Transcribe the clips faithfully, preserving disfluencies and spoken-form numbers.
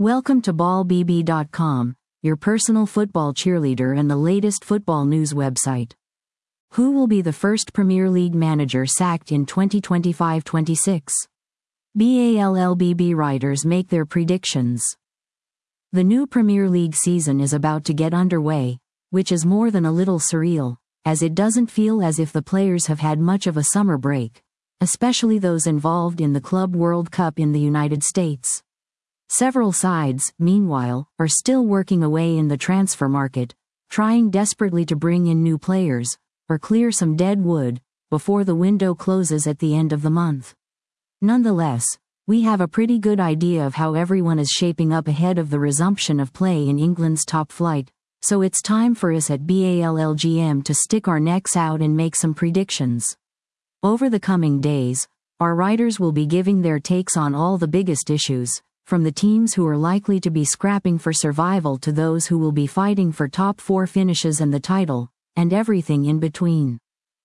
Welcome to ball b b dot com, your personal football cheerleader and the latest football news website. Who will be the first Premier League manager sacked in twenty twenty-five twenty-six? Ballbb writers make their predictions. The new Premier League season is about to get underway, which is more than a little surreal, as it doesn't feel as if the players have had much of a summer break, especially those involved in the Club World Cup in the United States. Several sides, meanwhile, are still working away in the transfer market, trying desperately to bring in new players, or clear some dead wood, before the window closes at the end of the month. Nonetheless, we have a pretty good idea of how everyone is shaping up ahead of the resumption of play in England's top flight, so it's time for us at Ballgm to stick our necks out and make some predictions. Over the coming days, our writers will be giving their takes on all the biggest issues, from the teams who are likely to be scrapping for survival to those who will be fighting for top four finishes and the title, and everything in between.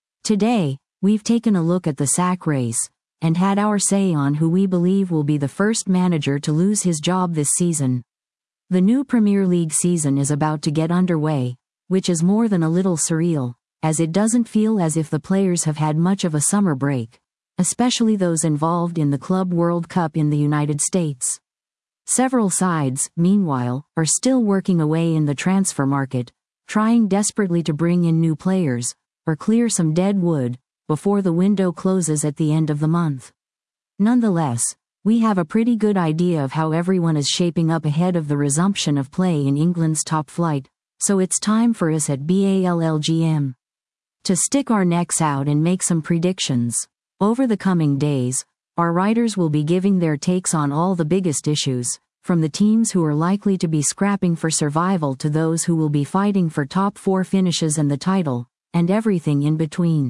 Today, we've taken a look at the sack race, and had our say on who we believe will be the first manager to lose his job this season. The new Premier League season is about to get underway, which is more than a little surreal, as it doesn't feel as if the players have had much of a summer break, especially those involved in the Club World Cup in the United States. Several sides, meanwhile, are still working away in the transfer market, trying desperately to bring in new players, or clear some dead wood, before the window closes at the end of the month. Nonetheless, we have a pretty good idea of how everyone is shaping up ahead of the resumption of play in England's top flight, so it's time for us at Ballgm to stick our necks out and make some predictions. Over the coming days, our writers will be giving their takes on all the biggest issues, from the teams who are likely to be scrapping for survival to those who will be fighting for top four finishes and the title, and everything in between.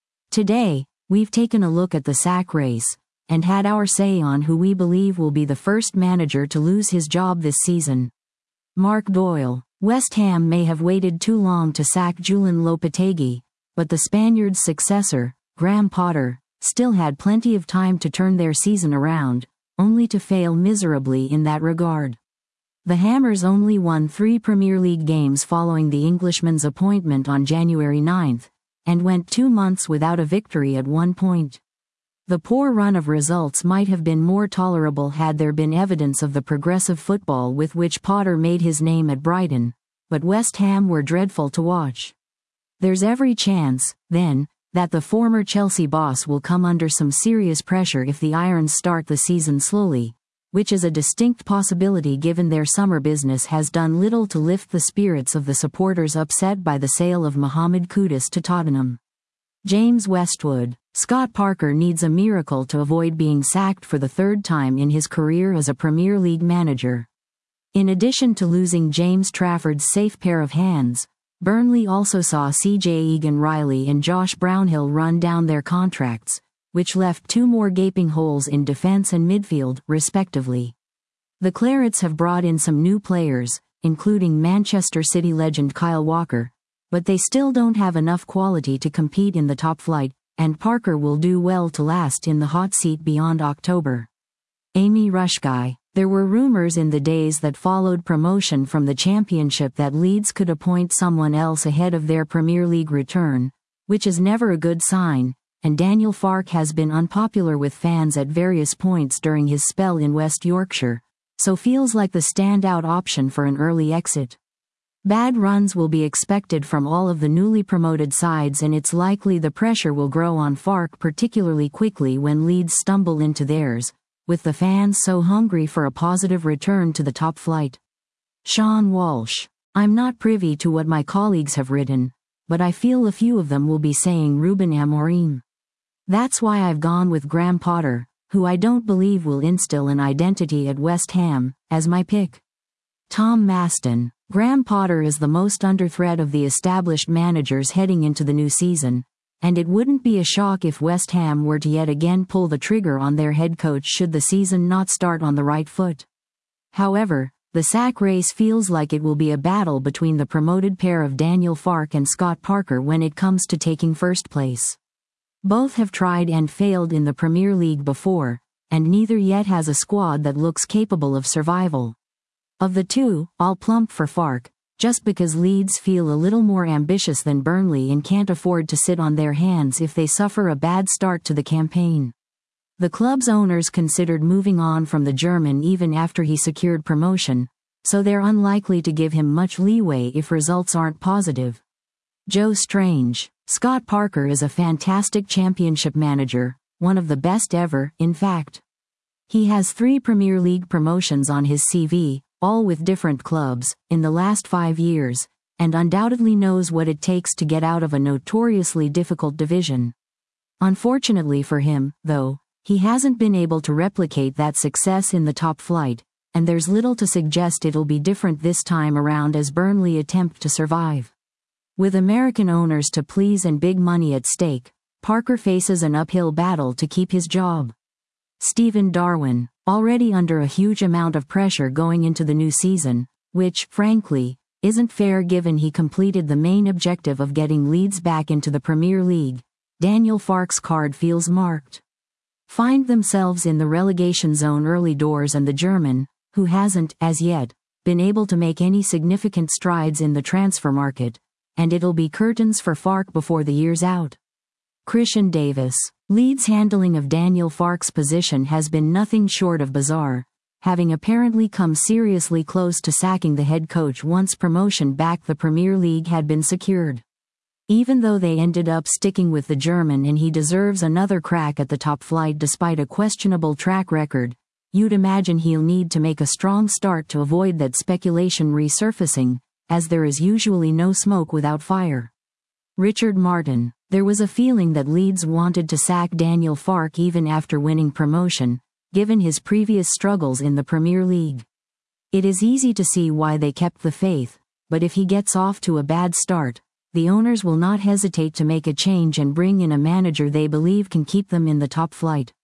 Today, we've taken a look at the sack race, and had our say on who we believe will be the first manager to lose his job this season. Mark Doyle. West Ham may have waited too long to sack Julen Lopetegui, but the Spaniard's successor, Graham Potter, still had plenty of time to turn their season around, only to fail miserably in that regard. The Hammers only won three Premier League games following the Englishman's appointment on January ninth, and went two months without a victory at one point. The poor run of results might have been more tolerable had there been evidence of the progressive football with which Potter made his name at Brighton, but West Ham were dreadful to watch. There's every chance, then, that the former Chelsea boss will come under some serious pressure if the Irons start the season slowly, which is a distinct possibility given their summer business has done little to lift the spirits of the supporters upset by the sale of Mohamed Kudus to Tottenham. James Westwood. Scott Parker needs a miracle to avoid being sacked for the third time in his career as a Premier League manager. In addition to losing James Trafford's safe pair of hands, Burnley also saw C J Egan-Riley and Josh Brownhill run down their contracts, which left two more gaping holes in defense and midfield, respectively. The Clarets have brought in some new players, including Manchester City legend Kyle Walker, but they still don't have enough quality to compete in the top flight, and Parker will do well to last in the hot seat beyond October. Amy Rushguy. There were rumors in the days that followed promotion from the Championship that Leeds could appoint someone else ahead of their Premier League return, which is never a good sign, and Daniel Farke has been unpopular with fans at various points during his spell in West Yorkshire, so feels like the standout option for an early exit. Bad runs will be expected from all of the newly promoted sides, and it's likely the pressure will grow on Farke particularly quickly when Leeds stumble into theirs, with the fans so hungry for a positive return to the top flight. Sean Walsh. I'm not privy to what my colleagues have written, but I feel a few of them will be saying Ruben Amorim. That's why I've gone with Graham Potter, who I don't believe will instill an identity at West Ham, as my pick. Tom Maston. Graham Potter is the most under threat of the established managers heading into the new season, and it wouldn't be a shock if West Ham were to yet again pull the trigger on their head coach should the season not start on the right foot. However, the sack race feels like it will be a battle between the promoted pair of Daniel Farke and Scott Parker when it comes to taking first place. Both have tried and failed in the Premier League before, and neither yet has a squad that looks capable of survival. Of the two, I'll plump for Farke, just because Leeds feel a little more ambitious than Burnley and can't afford to sit on their hands if they suffer a bad start to the campaign. The club's owners considered moving on from the German even after he secured promotion, so they're unlikely to give him much leeway if results aren't positive. Joe Strange. Scott Parker is a fantastic championship manager, one of the best ever, in fact. He has three Premier League promotions on his C V, all with different clubs, in the last five years, and undoubtedly knows what it takes to get out of a notoriously difficult division. Unfortunately for him, though, he hasn't been able to replicate that success in the top flight, and there's little to suggest it'll be different this time around as Burnley attempt to survive. With American owners to please and big money at stake, Parker faces an uphill battle to keep his job. Stephen Darwin, already under a huge amount of pressure going into the new season, which, frankly, isn't fair given he completed the main objective of getting Leeds back into the Premier League. Daniel Farke's card feels marked. Find themselves in the relegation zone early doors, and the German, who hasn't, as yet, been able to make any significant strides in the transfer market, and it'll be curtains for Farke before the year's out. Christian Davis. Leeds' handling of Daniel Farke's position has been nothing short of bizarre, having apparently come seriously close to sacking the head coach once promotion back the Premier League had been secured. Even though they ended up sticking with the German and he deserves another crack at the top flight despite a questionable track record, you'd imagine he'll need to make a strong start to avoid that speculation resurfacing, as there is usually no smoke without fire. Richard Martin. There was a feeling that Leeds wanted to sack Daniel Farke even after winning promotion, given his previous struggles in the Premier League. It is easy to see why they kept the faith, but if he gets off to a bad start, the owners will not hesitate to make a change and bring in a manager they believe can keep them in the top flight.